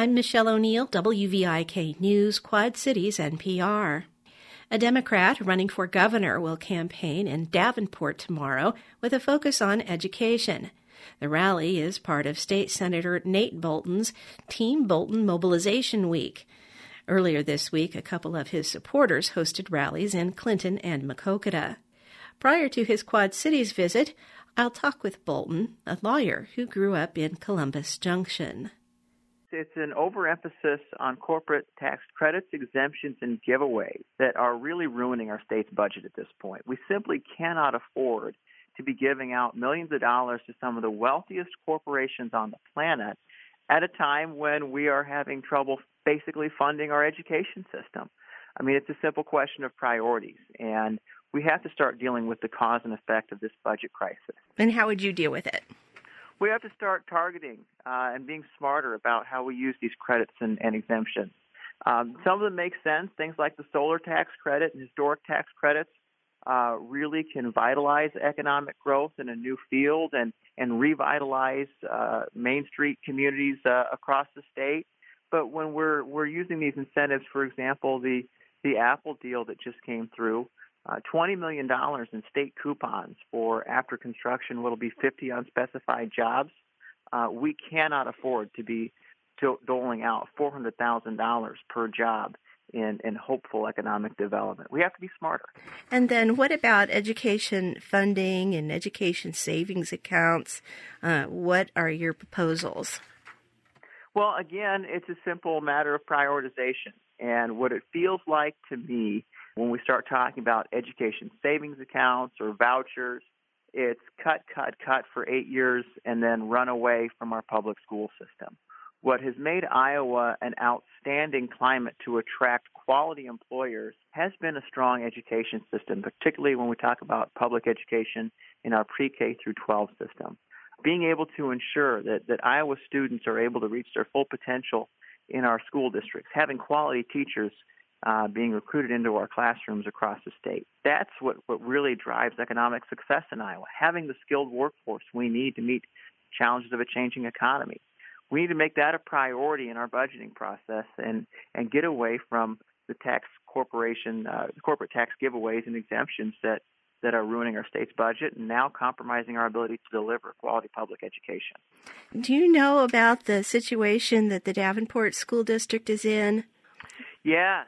I'm Michelle O'Neill, WVIK News, Quad Cities, NPR. A Democrat running for governor will campaign in Davenport tomorrow with a focus on education. The rally is part of State Senator Nate Bolton's Team Bolton Mobilization Week. Earlier this week, a couple of his supporters hosted rallies in Clinton and Maquoketa. Prior to his Quad Cities visit, I'll talk with Bolton, a lawyer who grew up in Columbus Junction. It's an overemphasis on corporate tax credits, exemptions, and giveaways that are really ruining our state's budget at this point. We simply cannot afford to be giving out millions of dollars to some of the wealthiest corporations on the planet at a time when we are having trouble basically funding our education system. I mean, it's a simple question of priorities, and we have to start dealing with the cause and effect of this budget crisis. And how would you deal with it? We have to start targeting and being smarter about how we use these credits and exemptions. Some of them make sense. Things like the solar tax credit and historic tax credits really can vitalize economic growth in a new field and revitalize Main Street communities across the state. But when we're using these incentives, for example, the Apple deal that just came through, $20 million in state coupons for after construction will be 50 unspecified jobs. We cannot afford to be doling out $400,000 per job in hopeful economic development. We have to be smarter. And then what about education funding and education savings accounts? What are your proposals? Well, again, it's a simple matter of prioritization. And what it feels like to me when we start talking about education savings accounts or vouchers, it's cut for 8 years and then run away from our public school system. What has made Iowa an outstanding climate to attract quality employers has been a strong education system, particularly when we talk about public education in our pre-K through 12 system. Being able to ensure that Iowa students are able to reach their full potential in our school districts, having quality teachers being recruited into our classrooms across the state. That's what really drives economic success in Iowa, having the skilled workforce we need to meet challenges of a changing economy. We need to make that a priority in our budgeting process and get away from the corporate tax giveaways and exemptions that are ruining our state's budget and now compromising our ability to deliver quality public education. Do you know about the situation that the Davenport School District is in? Yes.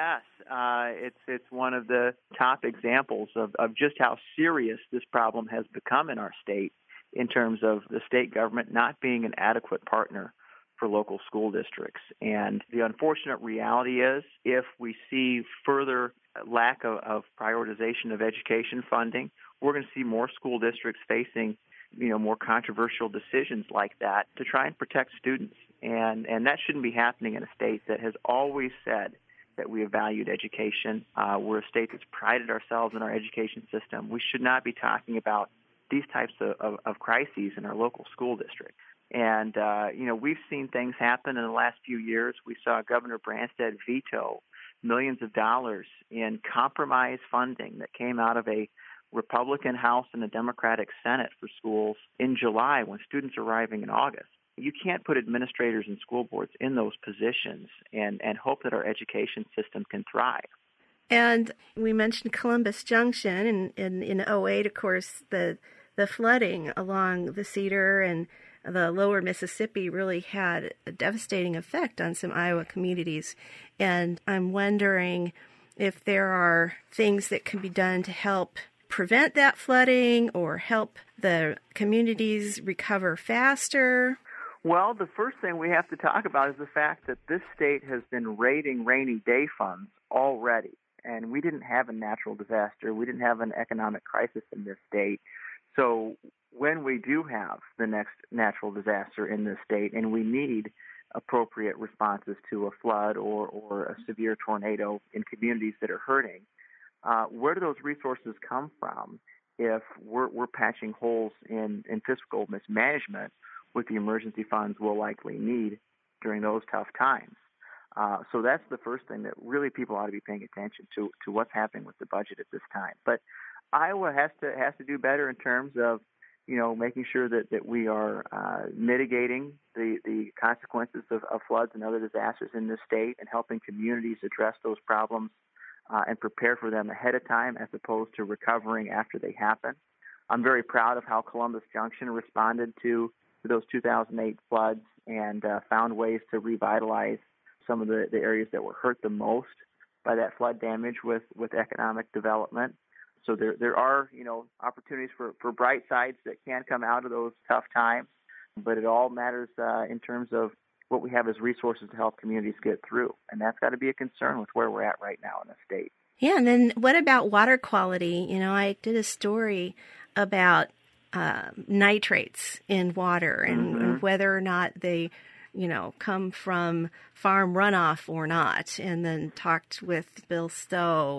It's one of the top examples of just how serious this problem has become in our state in terms of the state government not being an adequate partner for local school districts. And the unfortunate reality is if we see further lack of prioritization of education funding, we're going to see more school districts facing more controversial decisions like that to try and protect students. And that shouldn't be happening in a state that has always said that we have valued education. We're a state that's prided ourselves in our education system. We should not be talking about these types of crises in our local school district. And, we've seen things happen in the last few years. We saw Governor Branstad veto millions of dollars in compromise funding that came out of a Republican House and a Democratic Senate for schools in July when students are arriving in August. You can't put administrators and school boards in those positions and hope that our education system can thrive. And we mentioned Columbus Junction, and in 2008, of course, the flooding along the Cedar and the lower Mississippi really had a devastating effect on some Iowa communities. And I'm wondering if there are things that can be done to help prevent that flooding or help the communities recover faster. Well, the first thing we have to talk about is the fact that this state has been raiding rainy day funds already. And we didn't have a natural disaster. We didn't have an economic crisis in this state. So when we do have the next natural disaster in this state and we need appropriate responses to a flood or a severe tornado in communities that are hurting, where do those resources come from if we're patching holes in fiscal mismanagement with the emergency funds we'll likely need during those tough times? So that's the first thing that really people ought to be paying attention to what's happening with the budget at this time. But Iowa has to do better in terms of making sure that we are mitigating the consequences of floods and other disasters in this state and helping communities address those problems and prepare for them ahead of time as opposed to recovering after they happen. I'm very proud of how Columbus Junction responded to those 2008 floods and found ways to revitalize some of the areas that were hurt the most by that flood damage with economic development. So there are, opportunities for bright sides that can come out of those tough times, but it all matters in terms of what we have as resources to help communities get through. And that's got to be a concern with where we're at right now in the state. Yeah, and then what about water quality? I did a story about nitrates in water and whether or not they, come from farm runoff or not, and then talked with Bill Stowe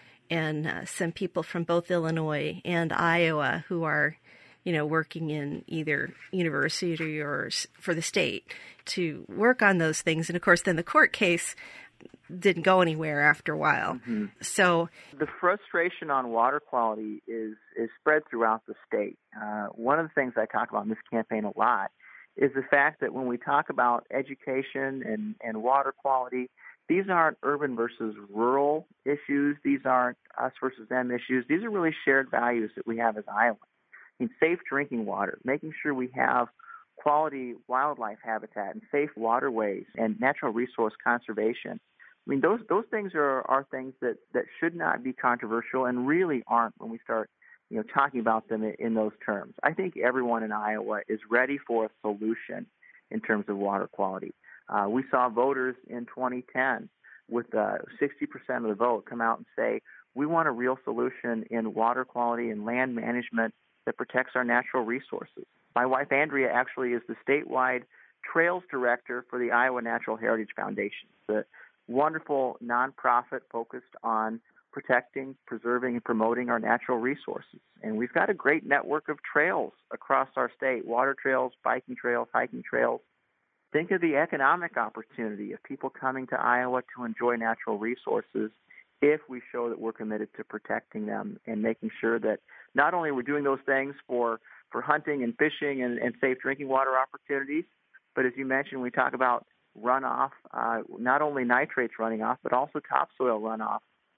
and some people from both Illinois and Iowa who are, working in either university or for the state to work on those things. And of course, then the court case didn't go anywhere after a while. Mm-hmm. So the frustration on water quality is spread throughout the state. One of the things I talk about in this campaign a lot is the fact that when we talk about education and water quality, these aren't urban versus rural issues. These aren't us versus them issues. These are really shared values that we have as Iowans. Safe drinking water, making sure we have quality wildlife habitat and safe waterways and natural resource conservation. Those things are things that should not be controversial and really aren't when we start talking about them in those terms. I think everyone in Iowa is ready for a solution in terms of water quality. We saw voters in 2010 with 60% of the vote come out and say, we want a real solution in water quality and land management that protects our natural resources. My wife, Andrea, actually is the statewide trails director for the Iowa Natural Heritage Foundation. It's a wonderful nonprofit focused on protecting, preserving, and promoting our natural resources. And we've got a great network of trails across our state, water trails, biking trails, hiking trails. Think of the economic opportunity of people coming to Iowa to enjoy natural resources if we show that we're committed to protecting them and making sure that not only we're doing those things for hunting and fishing and safe drinking water opportunities, but as you mentioned, we talk about runoff, not only nitrates running off, but also topsoil runoff,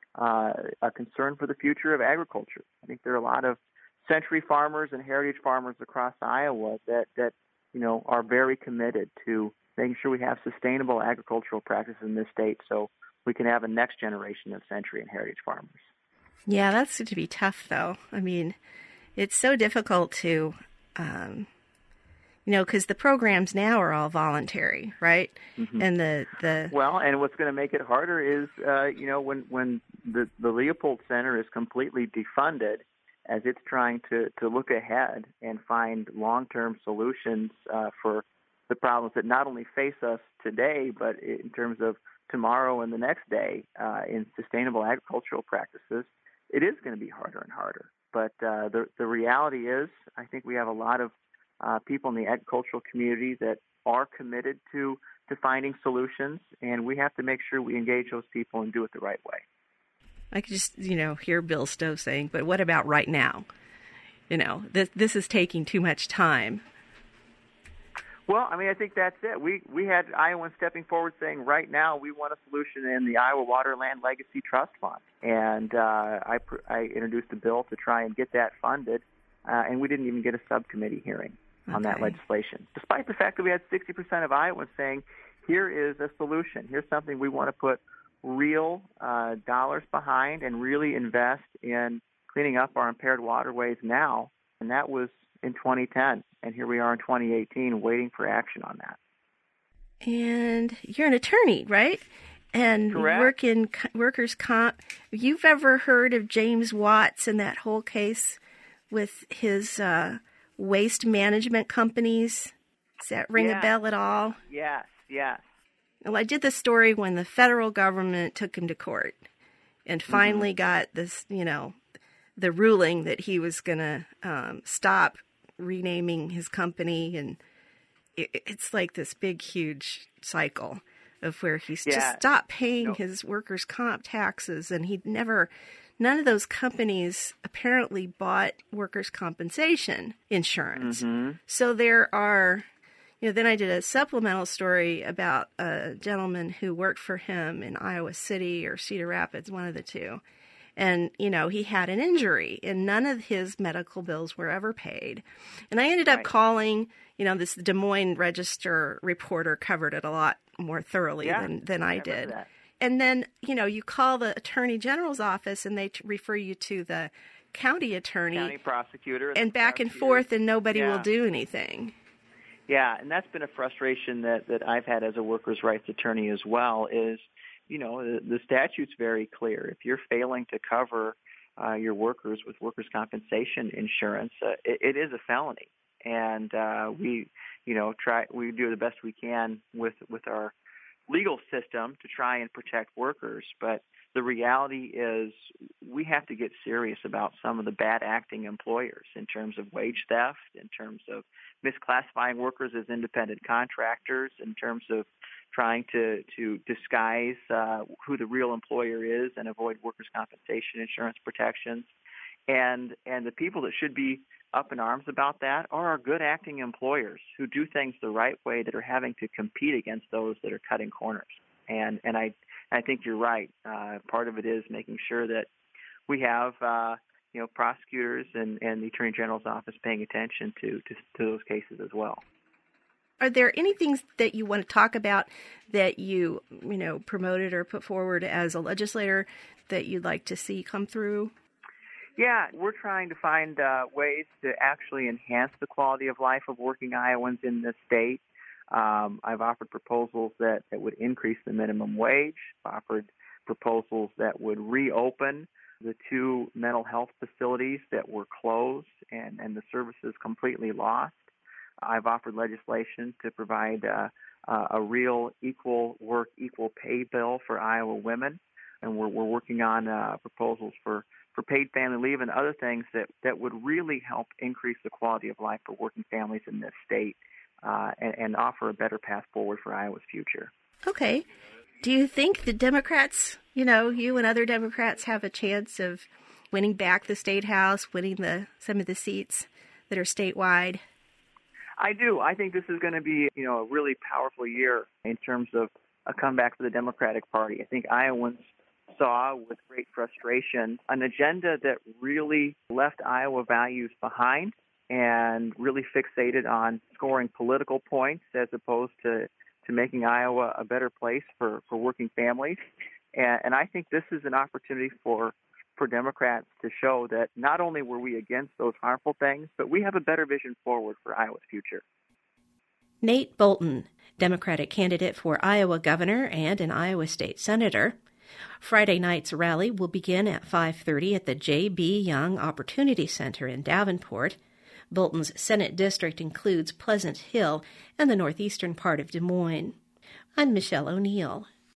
a concern for the future of agriculture. I think there are a lot of century farmers and heritage farmers across Iowa that are very committed to making sure we have sustainable agricultural practices in this state so we can have a next generation of century and heritage farmers. Yeah, that's going to be tough, though. It's so difficult to, because the programs now are all voluntary, right? Mm-hmm. And well, and what's going to make it harder is, when the Leopold Center is completely defunded, as it's trying to look ahead and find long-term solutions for the problems that not only face us today, but in terms of tomorrow and the next day in sustainable agricultural practices, it is going to be harder and harder. But the reality is, I think we have a lot of people in the agricultural community that are committed to finding solutions, and we have to make sure we engage those people and do it the right way. I could just, hear Bill Stowe saying, but what about right now? This is taking too much time. Well, I think that's it. We had Iowans stepping forward saying, right now we want a solution in the Iowa Waterland Legacy Trust Fund. And I introduced a bill to try and get that funded, and we didn't even get a subcommittee hearing on that legislation, despite the fact that we had 60% of Iowans saying, here is a solution. Here's something we want to put real dollars behind and really invest in cleaning up our impaired waterways now. And that was in 2010. And here we are in 2018 waiting for action on that. And you're an attorney, right? And Correct. You work in workers' comp. Have you ever heard of James Watts and that whole case with his waste management companies? Does that ring a bell at all? Yes. Well, I did the story when the federal government took him to court and finally got this, the ruling that he was going to stop renaming his company. And it's like this big, huge cycle of where he's just stopped paying his workers' comp taxes, and he'd never none of those companies apparently bought workers' compensation insurance. Mm-hmm. So there are, then I did a supplemental story about a gentleman who worked for him in Iowa City or Cedar Rapids, one of the two. And, he had an injury, and none of his medical bills were ever paid. And I ended up calling, this Des Moines Register reporter covered it a lot more thoroughly than I did. That. And then, you call the Attorney General's office, and they refer you to the county attorney. County prosecutor. And back and forth, and nobody will do anything. Yeah, and that's been a frustration that I've had as a workers' rights attorney as well is, the statute's very clear. If you're failing to cover your workers with workers' compensation insurance, it is a felony. And we do the best we can with our legal system to try and protect workers. But the reality is we have to get serious about some of the bad acting employers in terms of wage theft, in terms of misclassifying workers as independent contractors, in terms of trying to disguise who the real employer is and avoid workers' compensation insurance protections. And the people that should be up in arms about that are our good acting employers who do things the right way that are having to compete against those that are cutting corners. And I think you're right. Part of it is making sure that we have prosecutors and the Attorney General's office paying attention to those cases as well. Are there any things that you want to talk about that you promoted or put forward as a legislator that you'd like to see come through? Yeah, we're trying to find ways to actually enhance the quality of life of working Iowans in this state. I've offered proposals that would increase the minimum wage, offered proposals that would reopen the 2 mental health facilities that were closed and the services completely lost. I've offered legislation to provide a real equal work, equal pay bill for Iowa women, and we're working on proposals for paid family leave and other things that would really help increase the quality of life for working families in this state and offer a better path forward for Iowa's future. Okay. Do you think the Democrats, you and other Democrats have a chance of winning back the State House, winning some of the seats that are statewide? I do. I think this is going to be, a really powerful year in terms of a comeback for the Democratic Party. I think Iowans saw with great frustration an agenda that really left Iowa values behind and really fixated on scoring political points as opposed to making Iowa a better place for working families. And I think this is an opportunity for Democrats to show that not only were we against those harmful things, but we have a better vision forward for Iowa's future. Nate Bolton, Democratic candidate for Iowa governor and an Iowa state senator. Friday night's rally will begin at 5:30 at the J.B. Young Opportunity Center in Davenport. Bolton's Senate district includes Pleasant Hill and the northeastern part of Des Moines. I'm Michelle O'Neill.